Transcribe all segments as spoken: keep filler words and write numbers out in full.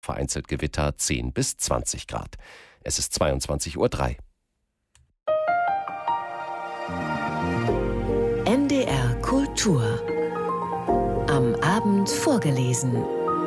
vereinzelt Gewitter zehn bis zwanzig Grad. Es ist zweiundzwanzig Uhr drei. N D R Kultur. Am Abend vorgelesen.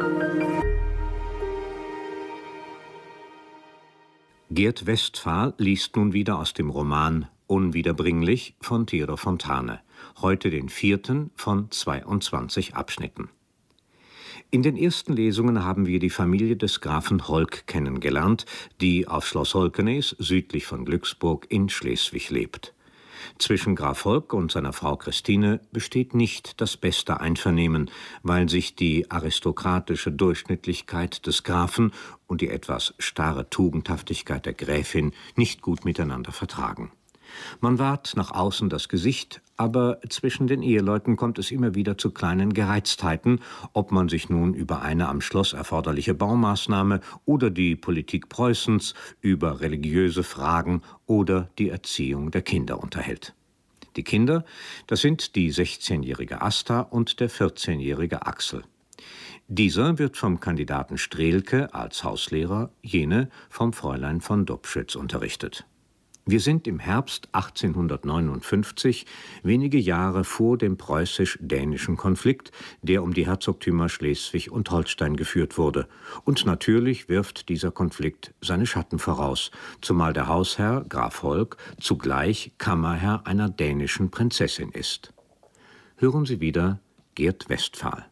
Gerd Westphal liest nun wieder aus dem Roman Unwiederbringlich von Theodor Fontane, heute den vierten von zweiundzwanzig Abschnitten. In den ersten Lesungen haben wir die Familie des Grafen Holk kennengelernt, die auf Schloss Holkenes südlich von Glücksburg in Schleswig lebt. Zwischen Graf Holk und seiner Frau Christine besteht nicht das beste Einvernehmen, weil sich die aristokratische Durchschnittlichkeit des Grafen und die etwas starre Tugendhaftigkeit der Gräfin nicht gut miteinander vertragen. Man wahrt nach außen das Gesicht, aber zwischen den Eheleuten kommt es immer wieder zu kleinen Gereiztheiten, ob man sich nun über eine am Schloss erforderliche Baumaßnahme oder die Politik Preußens, über religiöse Fragen oder die Erziehung der Kinder unterhält. Die Kinder, das sind die sechzehnjährige Asta und der vierzehnjährige Axel. Dieser wird vom Kandidaten Strehlke als Hauslehrer, jene vom Fräulein von Dobschütz unterrichtet. Wir sind im Herbst achtzehnhundertneunundfünfzig, wenige Jahre vor dem preußisch-dänischen Konflikt, der um die Herzogtümer Schleswig und Holstein geführt wurde. Und natürlich wirft dieser Konflikt seine Schatten voraus, zumal der Hausherr, Graf Holk, zugleich Kammerherr einer dänischen Prinzessin ist. Hören Sie wieder Gerd Westphal.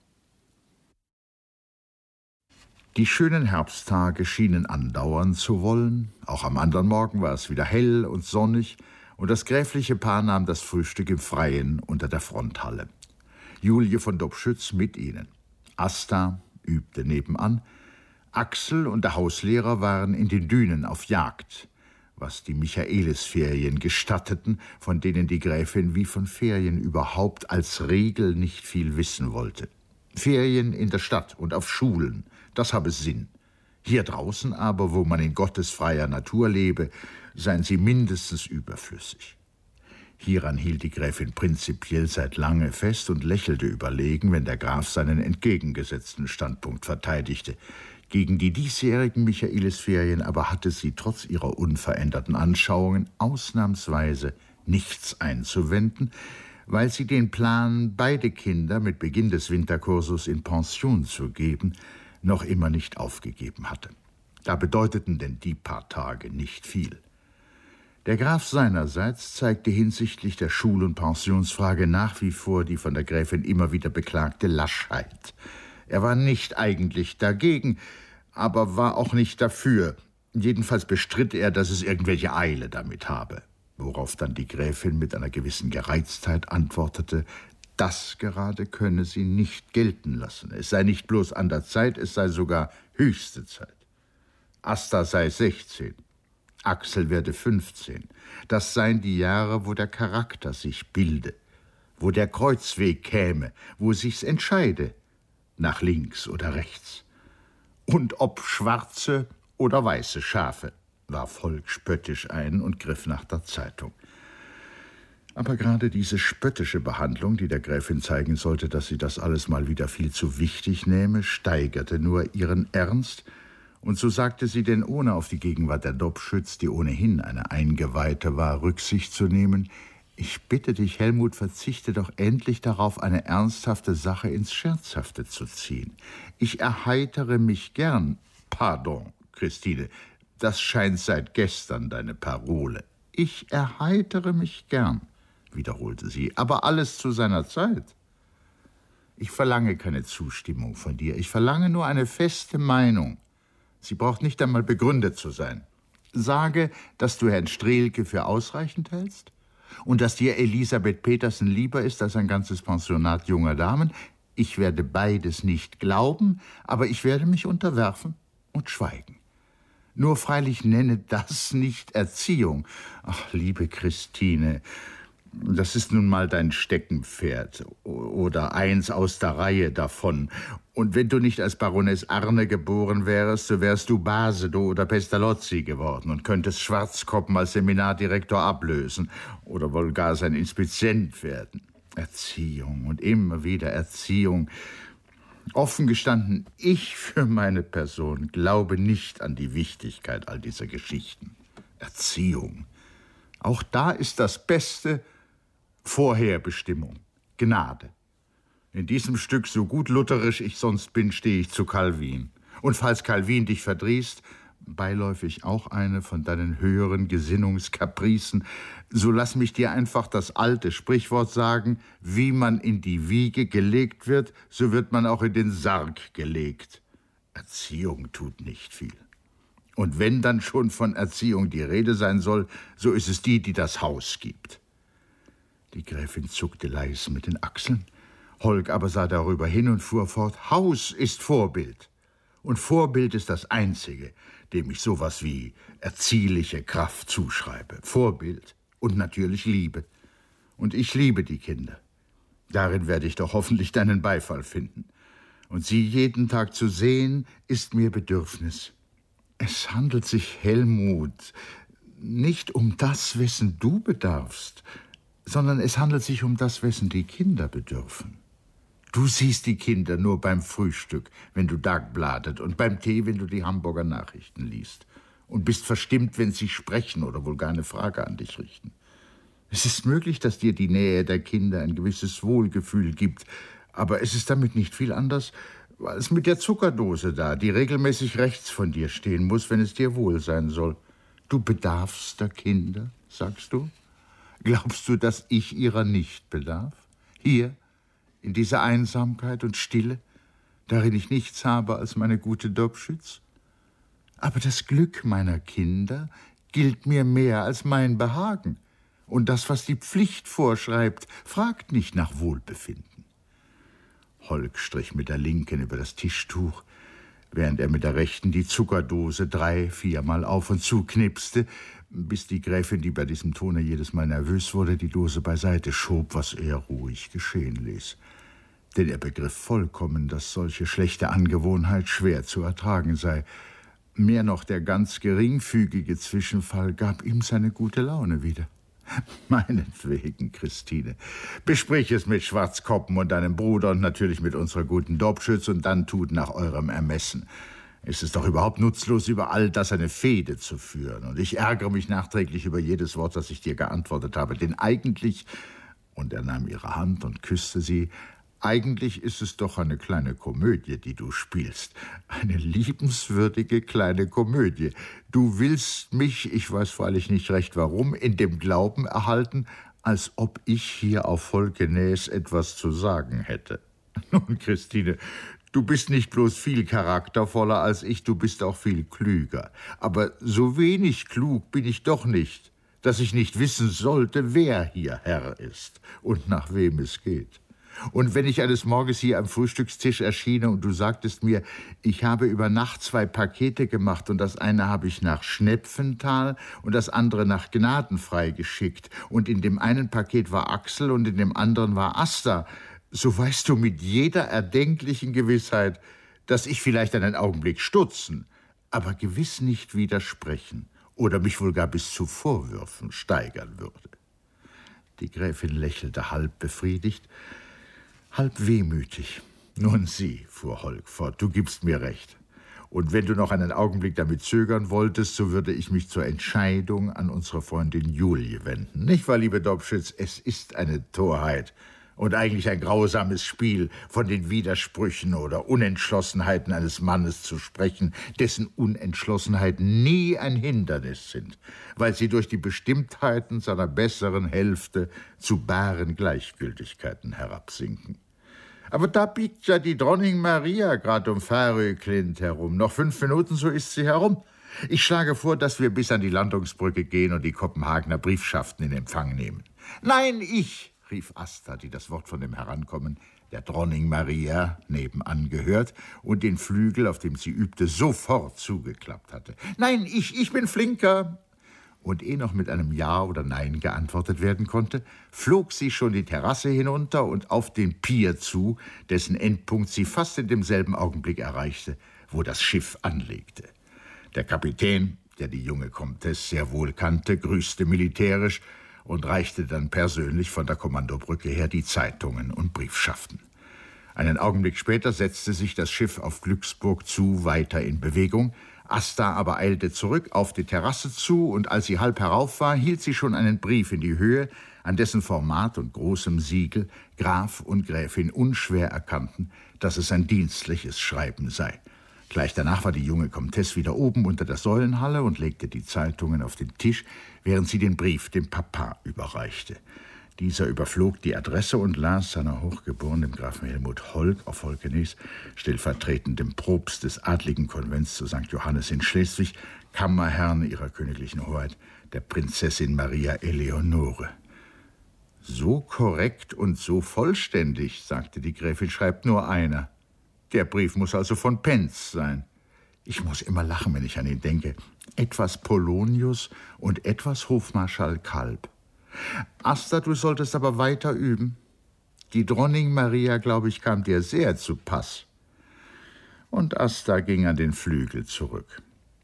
Die schönen Herbsttage schienen andauern zu wollen. Auch am anderen Morgen war es wieder hell und sonnig, und das gräfliche Paar nahm das Frühstück im Freien unter der Fronthalle. Julie von Dobschütz mit ihnen. Asta übte nebenan. Axel und der Hauslehrer waren in den Dünen auf Jagd, was die Michaelisferien gestatteten, von denen die Gräfin wie von Ferien überhaupt als Regel nicht viel wissen wollte. Ferien in der Stadt und auf Schulen, das habe Sinn. Hier draußen aber, wo man in Gottes freier Natur lebe, seien sie mindestens überflüssig. Hieran hielt die Gräfin prinzipiell seit lange fest und lächelte überlegen, wenn der Graf seinen entgegengesetzten Standpunkt verteidigte. Gegen die diesjährigen Michaelisferien aber hatte sie trotz ihrer unveränderten Anschauungen ausnahmsweise nichts einzuwenden, weil sie den Plan, beide Kinder mit Beginn des Winterkursus in Pension zu geben, noch immer nicht aufgegeben hatte. Da bedeuteten denn die paar Tage nicht viel. Der Graf seinerseits zeigte hinsichtlich der Schul- und Pensionsfrage nach wie vor die von der Gräfin immer wieder beklagte Laschheit. Er war nicht eigentlich dagegen, aber war auch nicht dafür. Jedenfalls bestritt er, dass es irgendwelche Eile damit habe. Worauf dann die Gräfin mit einer gewissen Gereiztheit antwortete, das gerade könne sie nicht gelten lassen. Es sei nicht bloß an der Zeit, es sei sogar höchste Zeit. Asta sei sechzehn, Axel werde fünfzehn. Das seien die Jahre, wo der Charakter sich bilde, wo der Kreuzweg käme, wo sich's entscheide, nach links oder rechts. Und ob schwarze oder weiße Schafe, warf Volk spöttisch ein und griff nach der Zeitung. Aber gerade diese spöttische Behandlung, die der Gräfin zeigen sollte, dass sie das alles mal wieder viel zu wichtig nähme, steigerte nur ihren Ernst, und so sagte sie denn, ohne auf die Gegenwart der Dobschütz, die ohnehin eine Eingeweihte war, Rücksicht zu nehmen: Ich bitte dich, Helmut, verzichte doch endlich darauf, eine ernsthafte Sache ins Scherzhafte zu ziehen. Ich erheitere mich gern. Pardon, Christine, das scheint seit gestern deine Parole. Ich erheitere mich gern, wiederholte sie, aber alles zu seiner Zeit. Ich verlange keine Zustimmung von dir, ich verlange nur eine feste Meinung. Sie braucht nicht einmal begründet zu sein. Sage, dass du Herrn Strehlke für ausreichend hältst und dass dir Elisabeth Petersen lieber ist als ein ganzes Pensionat junger Damen. Ich werde beides nicht glauben, aber ich werde mich unterwerfen und schweigen. Nur freilich nenne das nicht Erziehung. Ach, liebe Christine, das ist nun mal dein Steckenpferd oder eins aus der Reihe davon. Und wenn du nicht als Baroness Arne geboren wärst, so wärst du Basedow oder Pestalozzi geworden und könntest Schwarzkoppen als Seminardirektor ablösen oder wohl gar sein Inspizient werden. Erziehung und immer wieder Erziehung. Offen gestanden, ich für meine Person glaube nicht an die Wichtigkeit all dieser Geschichten. Erziehung. Auch da ist das Beste Vorherbestimmung, Gnade. In diesem Stück, so gut lutherisch ich sonst bin, stehe ich zu Calvin. Und falls Calvin dich verdrießt, beiläufig auch eine von deinen höheren Gesinnungskapricen, so lass mich dir einfach das alte Sprichwort sagen: Wie man in die Wiege gelegt wird, so wird man auch in den Sarg gelegt. Erziehung tut nicht viel. Und wenn dann schon von Erziehung die Rede sein soll, so ist es die, die das Haus gibt. Die Gräfin zuckte leise mit den Achseln. Holk aber sah darüber hin und fuhr fort: Haus ist Vorbild. Und Vorbild ist das Einzige, dem ich sowas wie erziehliche Kraft zuschreibe. Vorbild und natürlich Liebe. Und ich liebe die Kinder. Darin werde ich doch hoffentlich deinen Beifall finden. Und sie jeden Tag zu sehen, ist mir Bedürfnis. Es handelt sich, Helmut, nicht um das, wessen du bedarfst, sondern es handelt sich um das, wessen die Kinder bedürfen. Du siehst die Kinder nur beim Frühstück, wenn du Dagbladet, und beim Tee, wenn du die Hamburger Nachrichten liest. Und bist verstimmt, wenn sie sprechen oder wohl gar eine Frage an dich richten. Es ist möglich, dass dir die Nähe der Kinder ein gewisses Wohlgefühl gibt, aber es ist damit nicht viel anders als mit der Zuckerdose da, die regelmäßig rechts von dir stehen muss, wenn es dir wohl sein soll. Du bedarfst der Kinder, sagst du? Glaubst du, dass ich ihrer nicht bedarf? Hier, in dieser Einsamkeit und Stille, darin ich nichts habe als meine gute Dobschütz? Aber das Glück meiner Kinder gilt mir mehr als mein Behagen. Und das, was die Pflicht vorschreibt, fragt nicht nach Wohlbefinden. Holk strich mit der Linken über das Tischtuch, während er mit der Rechten die Zuckerdose drei, viermal auf und zu knipste, bis die Gräfin, die bei diesem Tone jedes Mal nervös wurde, die Dose beiseite schob, was er ruhig geschehen ließ. Denn er begriff vollkommen, dass solche schlechte Angewohnheit schwer zu ertragen sei. Mehr noch, der ganz geringfügige Zwischenfall gab ihm seine gute Laune wieder. Meinetwegen, Christine. Besprich es mit Schwarzkoppen und deinem Bruder und natürlich mit unserer guten Dobschütz und dann tut nach eurem Ermessen. Es ist doch überhaupt nutzlos, über all das eine Fehde zu führen. Und ich ärgere mich nachträglich über jedes Wort, das ich dir geantwortet habe. Denn eigentlich, und er nahm ihre Hand und küsste sie, eigentlich ist es doch eine kleine Komödie, die du spielst. Eine liebenswürdige kleine Komödie. Du willst mich, ich weiß freilich nicht recht warum, in dem Glauben erhalten, als ob ich hier auf Volkenäs etwas zu sagen hätte. Nun, Christine, du bist nicht bloß viel charaktervoller als ich, du bist auch viel klüger. Aber so wenig klug bin ich doch nicht, dass ich nicht wissen sollte, wer hier Herr ist und nach wem es geht. Und wenn ich eines Morgens hier am Frühstückstisch erschiene und du sagtest mir, ich habe über Nacht zwei Pakete gemacht und das eine habe ich nach Schnepfenthal und das andere nach Gnadenfrei geschickt und in dem einen Paket war Axel und in dem anderen war Asta, so weißt du mit jeder erdenklichen Gewissheit, dass ich vielleicht einen Augenblick stutzen, aber gewiss nicht widersprechen oder mich wohl gar bis zu Vorwürfen steigern würde. Die Gräfin lächelte halb befriedigt, halb wehmütig. Nun sieh, fuhr Holk fort, du gibst mir recht. Und wenn du noch einen Augenblick damit zögern wolltest, so würde ich mich zur Entscheidung an unsere Freundin Julie wenden. Nicht wahr, liebe Dobschütz? Es ist eine Torheit und eigentlich ein grausames Spiel, von den Widersprüchen oder Unentschlossenheiten eines Mannes zu sprechen, dessen Unentschlossenheiten nie ein Hindernis sind, weil sie durch die Bestimmtheiten seiner besseren Hälfte zu baren Gleichgültigkeiten herabsinken. Aber da biegt ja die Dronning Maria gerade um Färöklint herum. Noch fünf Minuten, so ist sie herum. Ich schlage vor, dass wir bis an die Landungsbrücke gehen und die Kopenhagener Briefschaften in Empfang nehmen. Nein, ich, rief Asta, die das Wort von dem Herankommen der Dronning Maria nebenan gehört und den Flügel, auf dem sie übte, sofort zugeklappt hatte. Nein, ich, ich bin flinker. Und ehe noch mit einem Ja oder Nein geantwortet werden konnte, flog sie schon die Terrasse hinunter und auf den Pier zu, dessen Endpunkt sie fast in demselben Augenblick erreichte, wo das Schiff anlegte. Der Kapitän, der die junge Comtesse sehr wohl kannte, grüßte militärisch und reichte dann persönlich von der Kommandobrücke her die Zeitungen und Briefschaften. Einen Augenblick später setzte sich das Schiff auf Glücksburg zu weiter in Bewegung. Asta aber eilte zurück auf die Terrasse zu, und als sie halb herauf war, hielt sie schon einen Brief in die Höhe, an dessen Format und großem Siegel Graf und Gräfin unschwer erkannten, dass es ein dienstliches Schreiben sei. Gleich danach war die junge Komtesse wieder oben unter der Säulenhalle und legte die Zeitungen auf den Tisch, während sie den Brief dem Papa überreichte. Dieser überflog die Adresse und las seiner Hochgeborenen Grafen Helmut Holk auf Holkenes, stellvertretendem Propst des adligen Konvents zu Sankt Johannes in Schleswig, Kammerherrn ihrer königlichen Hoheit, der Prinzessin Maria Eleonore. »So korrekt und so vollständig«, sagte die Gräfin, »schreibt nur einer. Der Brief muss also von Penz sein. Ich muss immer lachen, wenn ich an ihn denke. Etwas Polonius und etwas Hofmarschall Kalb. Asta, du solltest aber weiter üben. Die Dronning Maria, glaube ich, kam dir sehr zu Pass.« Und Asta ging an den Flügel zurück.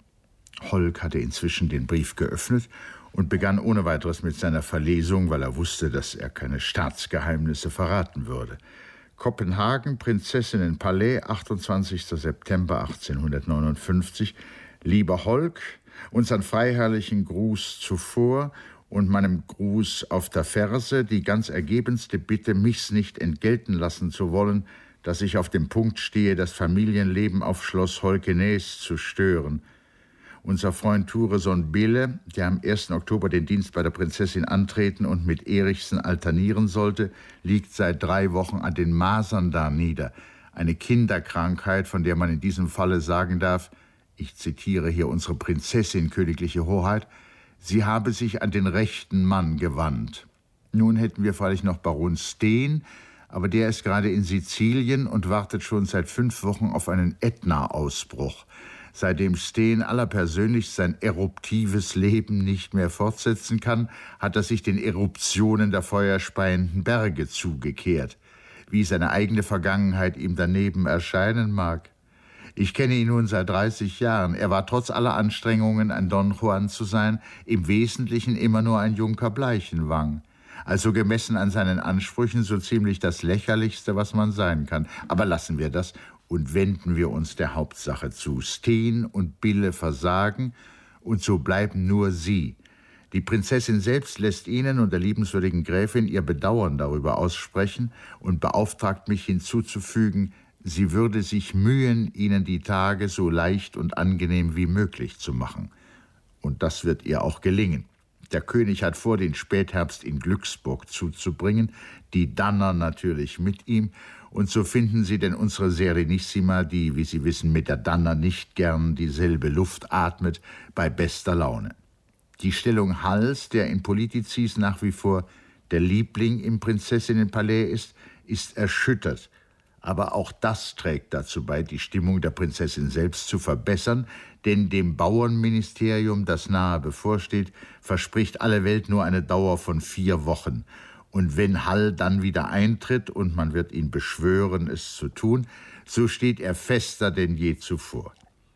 Holk hatte inzwischen den Brief geöffnet und begann ohne weiteres mit seiner Verlesung, weil er wusste, dass er keine Staatsgeheimnisse verraten würde. Kopenhagen, Prinzessinnenpalais, achtundzwanzigster September achtzehnhundertneunundfünfzig. Lieber Holk, unseren freiherrlichen Gruß zuvor und meinem Gruß auf der Ferse die ganz ergebenste Bitte, mich's nicht entgelten lassen zu wollen, dass ich auf dem Punkt stehe, das Familienleben auf Schloss Holkenes zu stören. Unser Freund Thureson Bille, der am ersten Oktober den Dienst bei der Prinzessin antreten und mit Erichsen alternieren sollte, liegt seit drei Wochen an den Masern da nieder. Eine Kinderkrankheit, von der man in diesem Falle sagen darf, ich zitiere hier unsere Prinzessin, königliche Hoheit, sie habe sich an den rechten Mann gewandt. Nun hätten wir freilich noch Baron Steen, aber der ist gerade in Sizilien und wartet schon seit fünf Wochen auf einen Ätna-Ausbruch. Seitdem Steen allerpersönlichst sein eruptives Leben nicht mehr fortsetzen kann, hat er sich den Eruptionen der feuerspeienden Berge zugekehrt. Wie seine eigene Vergangenheit ihm daneben erscheinen mag. Ich kenne ihn nun seit dreißig Jahren. Er war trotz aller Anstrengungen, ein Don Juan zu sein, im Wesentlichen immer nur ein Junker Bleichenwang. Also gemessen an seinen Ansprüchen so ziemlich das Lächerlichste, was man sein kann. Aber lassen wir das und wenden wir uns der Hauptsache zu. Steen und Bille versagen, und so bleiben nur sie. Die Prinzessin selbst lässt Ihnen und der liebenswürdigen Gräfin ihr Bedauern darüber aussprechen und beauftragt mich hinzuzufügen, sie würde sich mühen, Ihnen die Tage so leicht und angenehm wie möglich zu machen. Und das wird ihr auch gelingen. Der König hat vor, den Spätherbst in Glücksburg zuzubringen, die Danner natürlich mit ihm, und so finden Sie denn unsere Serenissima, die, wie Sie wissen, mit der Danner nicht gern dieselbe Luft atmet, bei bester Laune. Die Stellung Halls, der in Politicis nach wie vor der Liebling im Prinzessinnenpalais ist, ist erschüttert. Aber auch das trägt dazu bei, die Stimmung der Prinzessin selbst zu verbessern, denn dem Bauernministerium, das nahe bevorsteht, verspricht alle Welt nur eine Dauer von vier Wochen. Und wenn Hall dann wieder eintritt, und man wird ihn beschwören, es zu tun, so steht er fester denn je zuvor.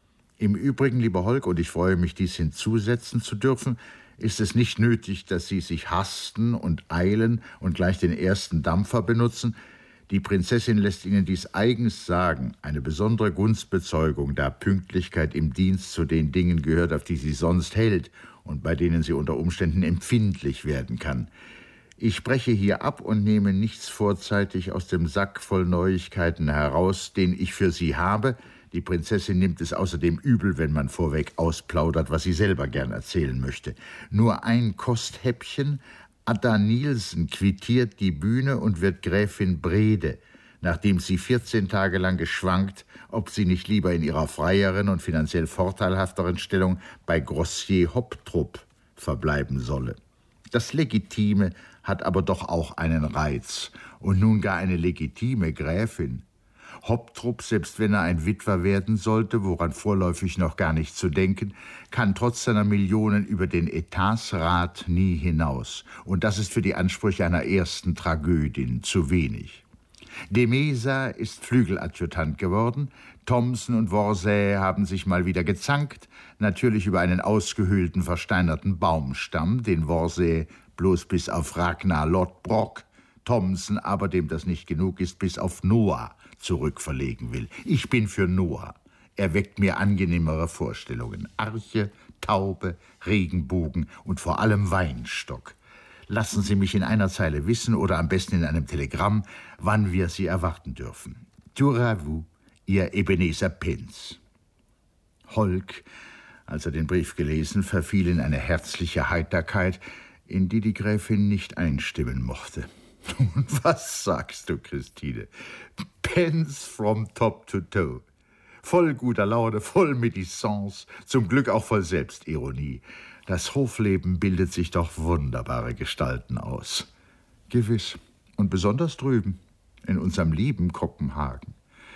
Im Übrigen, lieber Holk, und ich freue mich, dies hinzusetzen zu dürfen, ist es nicht nötig, dass Sie sich hasten und eilen und gleich den ersten Dampfer benutzen. Die Prinzessin lässt Ihnen dies eigens sagen, eine besondere Gunstbezeugung, da Pünktlichkeit im Dienst zu den Dingen gehört, auf die sie sonst hält und bei denen sie unter Umständen empfindlich werden kann. Ich spreche hier ab und nehme nichts vorzeitig aus dem Sack voll Neuigkeiten heraus, den ich für Sie habe. Die Prinzessin nimmt es außerdem übel, wenn man vorweg ausplaudert, was sie selber gern erzählen möchte. Nur ein Kosthäppchen: Adda Nielsen quittiert die Bühne und wird Gräfin Brede, nachdem sie vierzehn Tage lang geschwankt, ob sie nicht lieber in ihrer freieren und finanziell vorteilhafteren Stellung bei Grossier Hoptrup verbleiben solle. Das Legitime hat aber doch auch einen Reiz. Und nun gar eine legitime Gräfin. Hoptrup, selbst wenn er ein Witwer werden sollte, woran vorläufig noch gar nicht zu denken, kann trotz seiner Millionen über den Etatsrat nie hinaus. Und das ist für die Ansprüche einer ersten Tragödin zu wenig. De Meza ist Flügeladjutant geworden, Thomsen und Worsay haben sich mal wieder gezankt, natürlich über einen ausgehöhlten, versteinerten Baumstamm, den Worsay bloß bis auf Ragnar Lodbrok, Thomsen aber, dem das nicht genug ist, bis auf Noah zurückverlegen will. Ich bin für Noah. Er weckt mir angenehmere Vorstellungen. Arche, Taube, Regenbogen und vor allem Weinstock. Lassen Sie mich in einer Zeile wissen oder am besten in einem Telegramm, wann wir Sie erwarten dürfen. Tour à vous, Ihr Ebenezer Penz. Holk, als er den Brief gelesen, verfiel in eine herzliche Heiterkeit, in die die Gräfin nicht einstimmen mochte. Und was sagst du, Christine? Penz from top to toe. Voll guter Laune, voll Medisance, zum Glück auch voll Selbstironie. Das Hofleben bildet sich doch wunderbare Gestalten aus. Gewiss. Und besonders drüben, in unserem lieben Kopenhagen.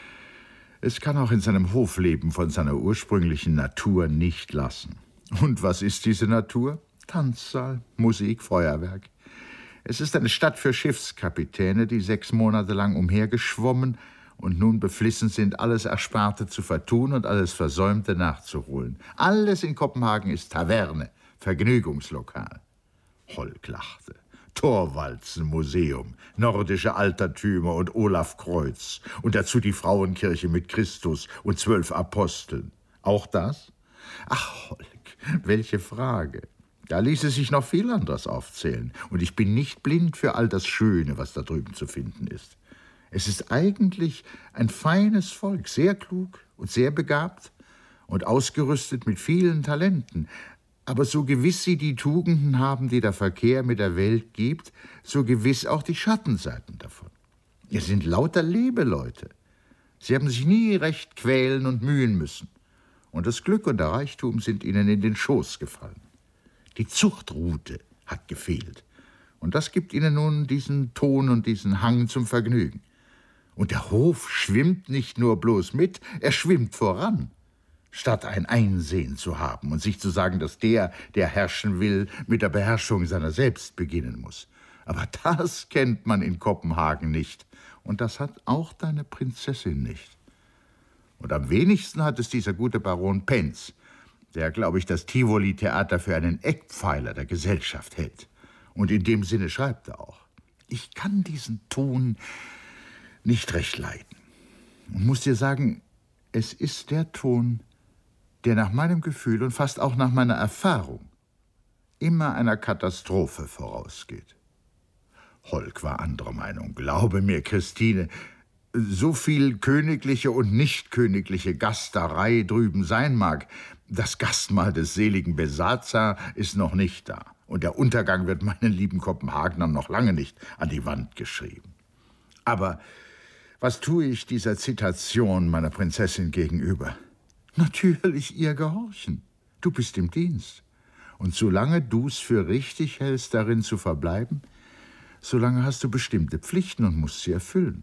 Es kann auch in seinem Hofleben von seiner ursprünglichen Natur nicht lassen. Und was ist diese Natur? Tanzsaal, Musik, Feuerwerk. Es ist eine Stadt für Schiffskapitäne, die sechs Monate lang umhergeschwommen und nun beflissen sind, alles Ersparte zu vertun und alles Versäumte nachzuholen. Alles in Kopenhagen ist Taverne, Vergnügungslokal. Holk lachte. Torwalzenmuseum, nordische Altertümer und Olaf Kreuz und dazu die Frauenkirche mit Christus und zwölf Aposteln. Auch das? Ach, Holk, welche Frage. Da ließe sich noch viel anderes aufzählen. Und ich bin nicht blind für all das Schöne, was da drüben zu finden ist. Es ist eigentlich ein feines Volk, sehr klug und sehr begabt und ausgerüstet mit vielen Talenten. Aber so gewiss sie die Tugenden haben, die der Verkehr mit der Welt gibt, so gewiss auch die Schattenseiten davon. Es sind lauter Lebeleute. Sie haben sich nie recht quälen und mühen müssen. Und das Glück und der Reichtum sind ihnen in den Schoß gefallen. Die Zuchtrute hat gefehlt. Und das gibt ihnen nun diesen Ton und diesen Hang zum Vergnügen. Und der Hof schwimmt nicht nur bloß mit, er schwimmt voran. Statt ein Einsehen zu haben und sich zu sagen, dass der, der herrschen will, mit der Beherrschung seiner selbst beginnen muss. Aber das kennt man in Kopenhagen nicht. Und das hat auch deine Prinzessin nicht. Und am wenigsten hat es dieser gute Baron Penz, der, glaube ich, das Tivoli-Theater für einen Eckpfeiler der Gesellschaft hält. Und in dem Sinne schreibt er auch. Ich kann diesen Ton nicht recht leiden. Und muss dir sagen, es ist der Ton, der nach meinem Gefühl und fast auch nach meiner Erfahrung immer einer Katastrophe vorausgeht. Holk war anderer Meinung. Glaube mir, Christine, so viel königliche und nicht königliche Gasterei drüben sein mag, das Gastmahl des seligen Besatzer ist noch nicht da. Und der Untergang wird meinen lieben Kopenhagenern noch lange nicht an die Wand geschrieben. Aber was tue ich dieser Zitation meiner Prinzessin gegenüber? Natürlich ihr gehorchen. Du bist im Dienst. Und solange du's für richtig hältst, darin zu verbleiben, solange hast du bestimmte Pflichten und musst sie erfüllen.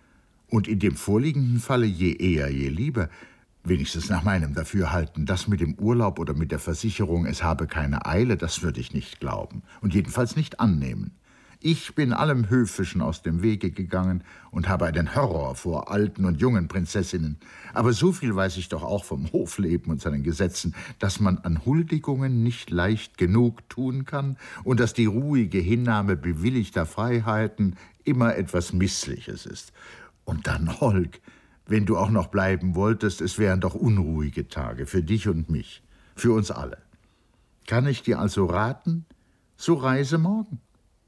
Und in dem vorliegenden Falle je eher, je lieber, wenigstens nach meinem Dafürhalten, das mit dem Urlaub oder mit der Versicherung, es habe keine Eile, das würde ich nicht glauben und jedenfalls nicht annehmen. Ich bin allem Höfischen aus dem Wege gegangen und habe einen Horror vor alten und jungen Prinzessinnen. Aber so viel weiß ich doch auch vom Hofleben und seinen Gesetzen, dass man an Huldigungen nicht leicht genug tun kann und dass die ruhige Hinnahme bewilligter Freiheiten immer etwas Missliches ist. Und dann, Holk, wenn du auch noch bleiben wolltest, es wären doch unruhige Tage für dich und mich, für uns alle. Kann ich dir also raten, so reise morgen.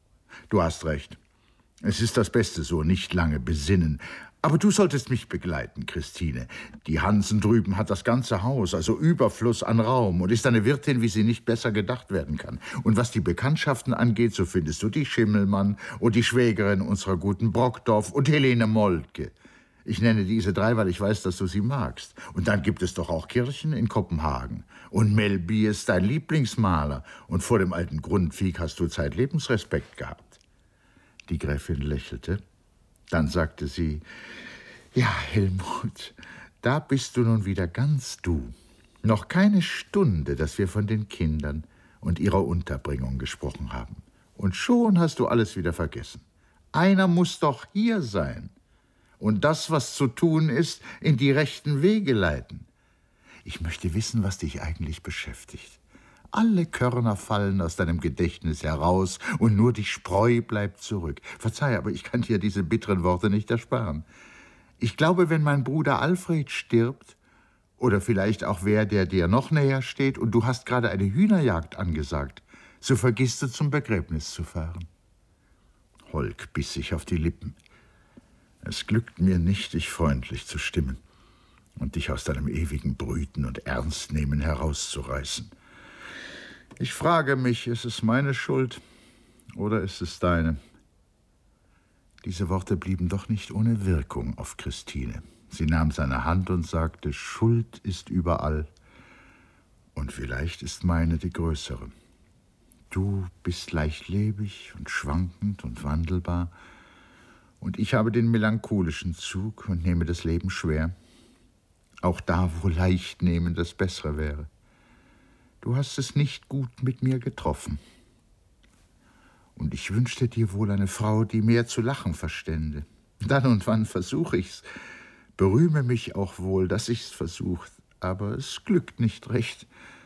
Du hast recht. Es ist das Beste so, nicht lange besinnen. Aber du solltest mich begleiten, Christine. Die Hansen drüben hat das ganze Haus, also Überfluss an Raum und ist eine Wirtin, wie sie nicht besser gedacht werden kann. Und was die Bekanntschaften angeht, so findest du die Schimmelmann und die Schwägerin unserer guten Brockdorf und Helene Moltke. Ich nenne diese drei, weil ich weiß, dass du sie magst. Und dann gibt es doch auch Kirchen in Kopenhagen. Und Melby ist dein Lieblingsmaler. Und vor dem alten Grundvieh hast du zeitlebens Respekt gehabt. Die Gräfin lächelte. Dann sagte sie, ja, Helmut, da bist du nun wieder ganz du. Noch keine Stunde, dass wir von den Kindern und ihrer Unterbringung gesprochen haben. Und schon hast du alles wieder vergessen. Einer muss doch hier sein und das, was zu tun ist, in die rechten Wege leiten. Ich möchte wissen, was dich eigentlich beschäftigt. Alle Körner fallen aus deinem Gedächtnis heraus und nur die Spreu bleibt zurück. Verzeih, aber ich kann dir diese bitteren Worte nicht ersparen. Ich glaube, wenn mein Bruder Alfred stirbt, oder vielleicht auch wer, der dir noch näher steht, und du hast gerade eine Hühnerjagd angesagt, so vergisst du, zum Begräbnis zu fahren. Holk biss sich auf die Lippen. Es glückt mir nicht, dich freundlich zu stimmen und dich aus deinem ewigen Brüten und Ernstnehmen herauszureißen. Ich frage mich, ist es meine Schuld oder ist es deine? Diese Worte blieben doch nicht ohne Wirkung auf Christine. Sie nahm seine Hand und sagte, Schuld ist überall und vielleicht ist meine die größere. Du bist leichtlebig und schwankend und wandelbar und ich habe den melancholischen Zug und nehme das Leben schwer. Auch da, wo leicht nehmen das Bessere wäre. Du hast es nicht gut mit mir getroffen. Und ich wünschte dir wohl eine Frau, die mehr zu lachen verstände. Dann und wann versuche ich's, berühme mich auch wohl, dass ich's versucht, aber es glückt nicht recht.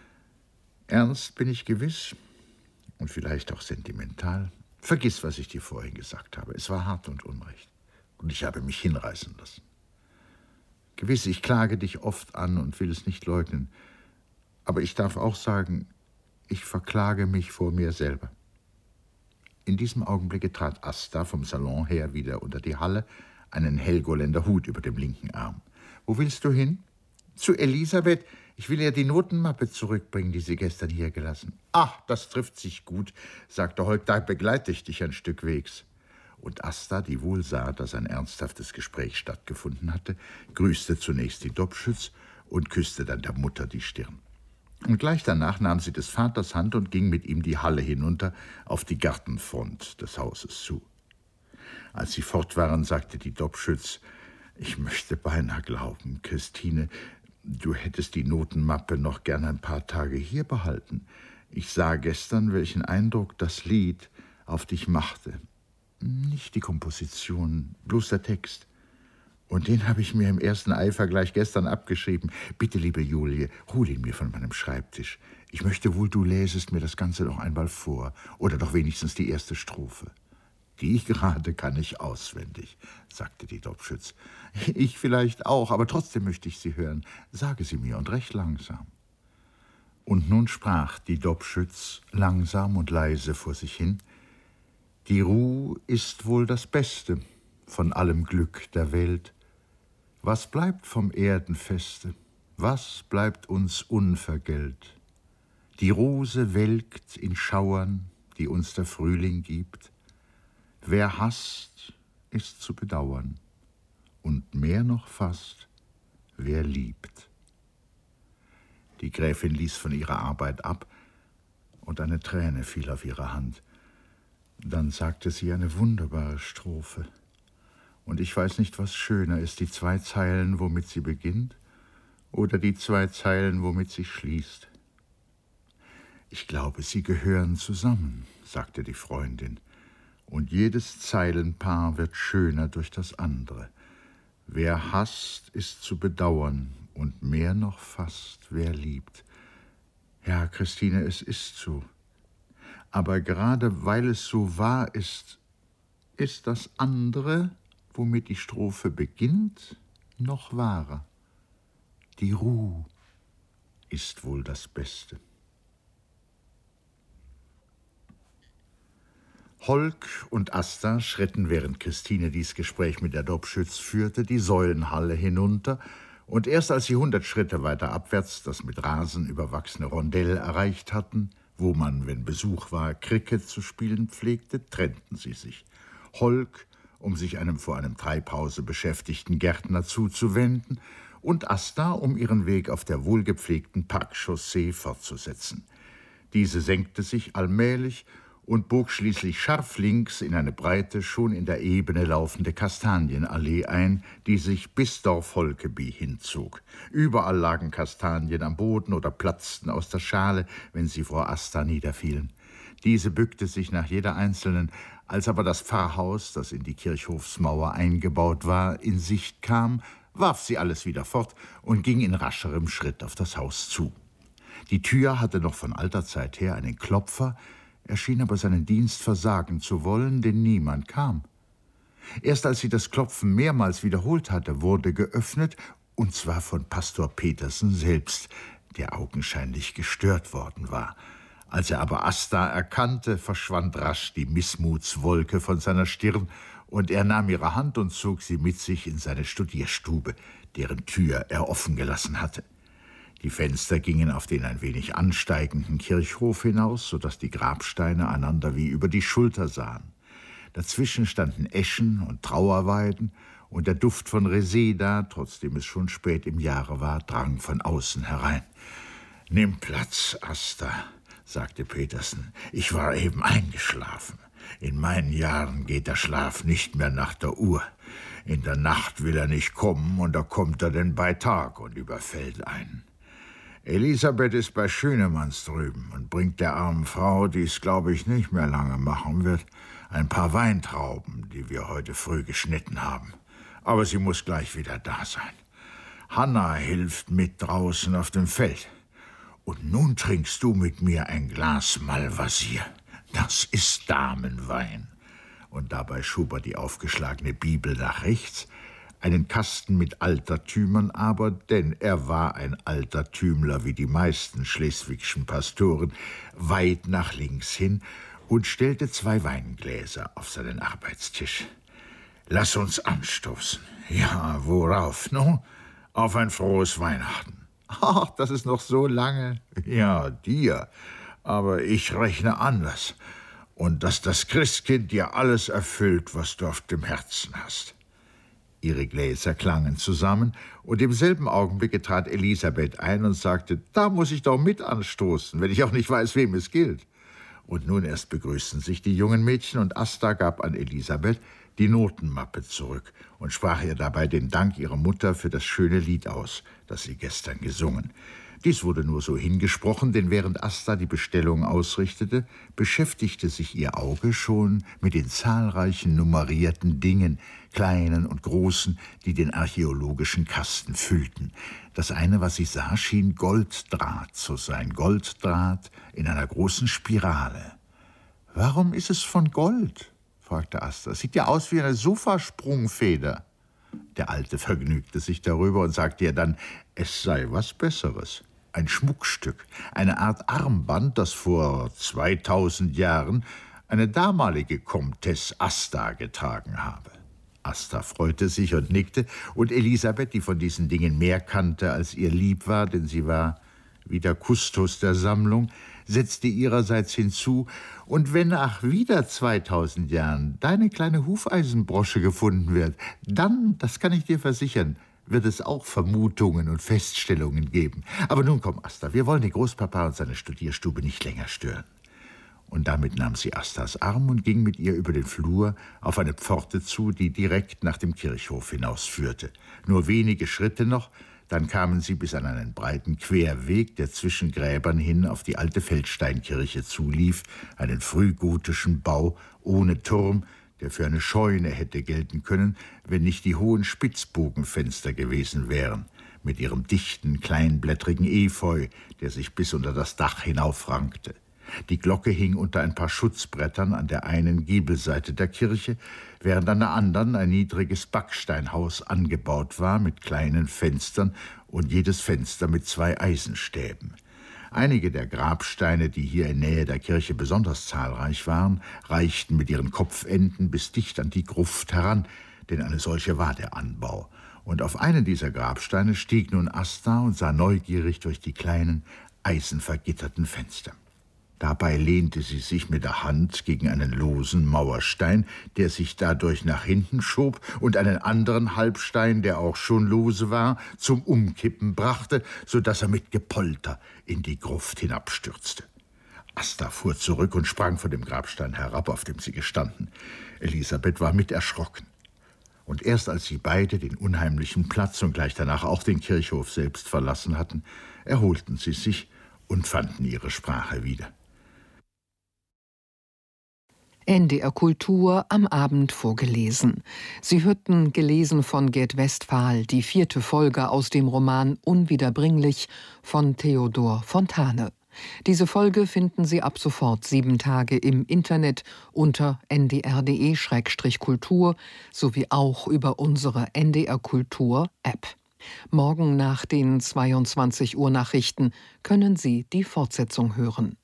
Ernst bin ich gewiss und vielleicht auch sentimental. Vergiss, was ich dir vorhin gesagt habe. Es war hart und unrecht und ich habe mich hinreißen lassen. Gewiss, ich klage dich oft an und will es nicht leugnen, aber ich darf auch sagen, ich verklage mich vor mir selber. In diesem Augenblicke trat Asta vom Salon her wieder unter die Halle, einen Helgoländer Hut über dem linken Arm. »Wo willst du hin?« »Zu Elisabeth. Ich will ihr die Notenmappe zurückbringen, die sie gestern hier gelassen.« »Ach, das trifft sich gut«, sagte Holk, »da begleite ich dich ein Stück Wegs.« Und Asta, die wohl sah, dass ein ernsthaftes Gespräch stattgefunden hatte, grüßte zunächst die Dobschütz und küsste dann der Mutter die Stirn. Und gleich danach nahm sie des Vaters Hand und ging mit ihm die Halle hinunter auf die Gartenfront des Hauses zu. Als sie fort waren, sagte die Dobschütz, »Ich möchte beinahe glauben, Christine, du hättest die Notenmappe noch gern ein paar Tage hier behalten. Ich sah gestern, welchen Eindruck das Lied auf dich machte. Nicht die Komposition, bloß der Text. Und den habe ich mir im ersten Eifer gleich gestern abgeschrieben. Bitte, liebe Julie, hol ihn mir von meinem Schreibtisch. Ich möchte wohl, du läsest mir das Ganze noch einmal vor. Oder doch wenigstens die erste Strophe.« »Die gerade kann ich auswendig«, sagte die Dobschütz. »Ich vielleicht auch, aber trotzdem möchte ich sie hören. Sage sie mir und recht langsam.« Und nun sprach die Dobschütz langsam und leise vor sich hin, »Die Ruh ist wohl das Beste von allem Glück der Welt. Was bleibt vom Erdenfeste? Was bleibt uns unvergällt? Die Rose welkt in Schauern, die uns der Frühling gibt. Wer hasst, ist zu bedauern, und mehr noch fast, wer liebt.« Die Gräfin ließ von ihrer Arbeit ab, und eine Träne fiel auf ihre Hand. Dann sagte sie eine wunderbare Strophe. Und ich weiß nicht, was schöner ist, die zwei Zeilen, womit sie beginnt, oder die zwei Zeilen, womit sie schließt. »Ich glaube, sie gehören zusammen«, sagte die Freundin, »und jedes Zeilenpaar wird schöner durch das andere. Wer hasst, ist zu bedauern, und mehr noch fast, wer liebt.« Ja, Christine, es ist so. Aber gerade weil es so wahr ist, ist das andere, womit die Strophe beginnt, noch wahrer. Die Ruh ist wohl das Beste. Holk und Asta schritten, während Christine dies Gespräch mit der Dobschütz führte, die Säulenhalle hinunter, und erst als sie hundert Schritte weiter abwärts das mit Rasen überwachsene Rondell erreicht hatten, wo man, wenn Besuch war, Cricket zu spielen pflegte, trennten sie sich. Holk, um sich einem vor einem Treibhause beschäftigten Gärtner zuzuwenden, und Asta, um ihren Weg auf der wohlgepflegten Parkchaussee fortzusetzen. Diese senkte sich allmählich und bog schließlich scharf links in eine breite, schon in der Ebene laufende Kastanienallee ein, die sich bis Dorf Holkeby hinzog. Überall lagen Kastanien am Boden oder platzten aus der Schale, wenn sie vor Asta niederfielen. Diese bückte sich nach jeder einzelnen. Als aber das Pfarrhaus, das in die Kirchhofsmauer eingebaut war, in Sicht kam, warf sie alles wieder fort und ging in rascherem Schritt auf das Haus zu. Die Tür hatte noch von alter Zeit her einen Klopfer, er schien aber seinen Dienst versagen zu wollen, denn niemand kam. Erst als sie das Klopfen mehrmals wiederholt hatte, wurde geöffnet, und zwar von Pastor Petersen selbst, der augenscheinlich gestört worden war. Als er aber Asta erkannte, verschwand rasch die Missmutswolke von seiner Stirn, und er nahm ihre Hand und zog sie mit sich in seine Studierstube, deren Tür er offen gelassen hatte. Die Fenster gingen auf den ein wenig ansteigenden Kirchhof hinaus, so dass die Grabsteine einander wie über die Schulter sahen. Dazwischen standen Eschen und Trauerweiden, und der Duft von Reseda, trotzdem es schon spät im Jahre war, drang von außen herein. »Nimm Platz, Asta«, sagte Petersen. »Ich war eben eingeschlafen. In meinen Jahren geht der Schlaf nicht mehr nach der Uhr. In der Nacht will er nicht kommen, und da kommt er denn bei Tag und überfällt einen. Elisabeth ist bei Schönemanns drüben und bringt der armen Frau, die es, glaube ich, nicht mehr lange machen wird, ein paar Weintrauben, die wir heute früh geschnitten haben. Aber sie muss gleich wieder da sein. Hanna hilft mit draußen auf dem Feld. Und nun trinkst du mit mir ein Glas Malvasier. Das ist Damenwein.« Und dabei schob er die aufgeschlagene Bibel nach rechts, einen Kasten mit Altertümern aber, denn er war ein Altertümler wie die meisten schleswigschen Pastoren, weit nach links hin und stellte zwei Weingläser auf seinen Arbeitstisch. »Lass uns anstoßen.« »Ja, worauf, nun? Auf ein frohes Weihnachten.« »Ach, das ist noch so lange.« »Ja, dir. Aber ich rechne anders. Und dass das Christkind dir alles erfüllt, was du auf dem Herzen hast.« Ihre Gläser klangen zusammen, und im selben Augenblick trat Elisabeth ein und sagte, »Da muss ich doch mit anstoßen, wenn ich auch nicht weiß, wem es gilt.« Und nun erst begrüßten sich die jungen Mädchen, und Asta gab an Elisabeth die Notenmappe zurück und sprach ihr dabei den Dank ihrer Mutter für das schöne Lied aus, das sie gestern gesungen. Dies wurde nur so hingesprochen, denn während Asta die Bestellung ausrichtete, beschäftigte sich ihr Auge schon mit den zahlreichen nummerierten Dingen, kleinen und großen, die den archäologischen Kasten füllten. Das eine, was sie sah, schien Golddraht zu sein, Golddraht in einer großen Spirale. »Warum ist es von Gold?« fragte Asta. »Sieht ja aus wie eine Sofasprungfeder.« Der Alte vergnügte sich darüber und sagte ihr dann, es sei was Besseres. Ein Schmuckstück, eine Art Armband, das vor zweitausend Jahren eine damalige Komtesse Asta getragen habe. Asta freute sich und nickte, und Elisabeth, die von diesen Dingen mehr kannte, als ihr lieb war, denn sie war wie der Kustos der Sammlung, setzte ihrerseits hinzu, und wenn nach wieder zweitausend Jahren deine kleine Hufeisenbrosche gefunden wird, dann, das kann ich dir versichern, wird es auch Vermutungen und Feststellungen geben. Aber nun komm, Asta, wir wollen den Großpapa und seine Studierstube nicht länger stören. Und damit nahm sie Astas Arm und ging mit ihr über den Flur auf eine Pforte zu, die direkt nach dem Kirchhof hinausführte. Nur wenige Schritte noch, dann kamen sie bis an einen breiten Querweg, der zwischen Gräbern hin auf die alte Feldsteinkirche zulief, einen frühgotischen Bau ohne Turm, der für eine Scheune hätte gelten können, wenn nicht die hohen Spitzbogenfenster gewesen wären, mit ihrem dichten, kleinblättrigen Efeu, der sich bis unter das Dach hinaufrankte. Die Glocke hing unter ein paar Schutzbrettern an der einen Giebelseite der Kirche, während an der anderen ein niedriges Backsteinhaus angebaut war mit kleinen Fenstern und jedes Fenster mit zwei Eisenstäben. Einige der Grabsteine, die hier in Nähe der Kirche besonders zahlreich waren, reichten mit ihren Kopfenden bis dicht an die Gruft heran, denn eine solche war der Anbau. Und auf einen dieser Grabsteine stieg nun Asta und sah neugierig durch die kleinen, eisenvergitterten Fenster. Dabei lehnte sie sich mit der Hand gegen einen losen Mauerstein, der sich dadurch nach hinten schob, und einen anderen Halbstein, der auch schon lose war, zum Umkippen brachte, so dass er mit Gepolter in die Gruft hinabstürzte. Asta fuhr zurück und sprang von dem Grabstein herab, auf dem sie gestanden. Elisabeth war mit erschrocken. Und erst als sie beide den unheimlichen Platz und gleich danach auch den Kirchhof selbst verlassen hatten, erholten sie sich und fanden ihre Sprache wieder. N D R Kultur am Abend vorgelesen. Sie hörten, gelesen von Gerd Westphal, die vierte Folge aus dem Roman Unwiederbringlich von Theodor Fontane. Diese Folge finden Sie ab sofort sieben Tage im Internet unter n d r punkt d e Schrägstrich kultur sowie auch über unsere N D R Kultur App. Morgen nach den zweiundzwanzig Uhr Nachrichten können Sie die Fortsetzung hören.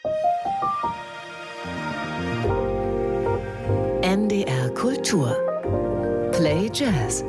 N D R Kultur Play Jazz.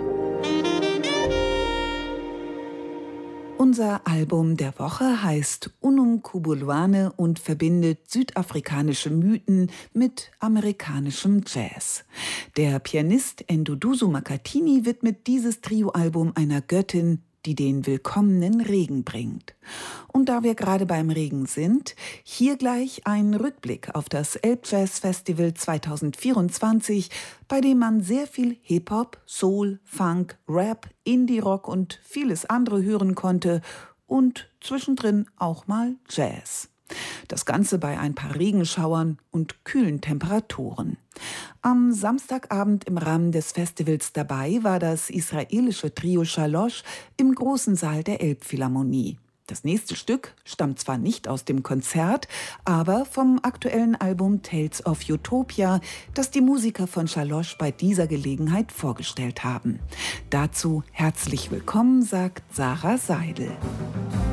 Unser Album der Woche heißt Unum Kubulwane und verbindet südafrikanische Mythen mit amerikanischem Jazz. Der Pianist Nduduzo Makhathini widmet dieses Trioalbum einer Göttin, die den willkommenen Regen bringt. Und da wir gerade beim Regen sind, hier gleich ein Rückblick auf das Elbjazz-Festival zweitausendvierundzwanzig, bei dem man sehr viel Hip-Hop, Soul, Funk, Rap, Indie-Rock und vieles andere hören konnte und zwischendrin auch mal Jazz. Das Ganze bei ein paar Regenschauern und kühlen Temperaturen. Am Samstagabend im Rahmen des Festivals dabei war das israelische Trio Shalosh im großen Saal der Elbphilharmonie. Das nächste Stück stammt zwar nicht aus dem Konzert, aber vom aktuellen Album Tales of Utopia, das die Musiker von Shalosh bei dieser Gelegenheit vorgestellt haben. Dazu herzlich willkommen, sagt Sarah Seidel.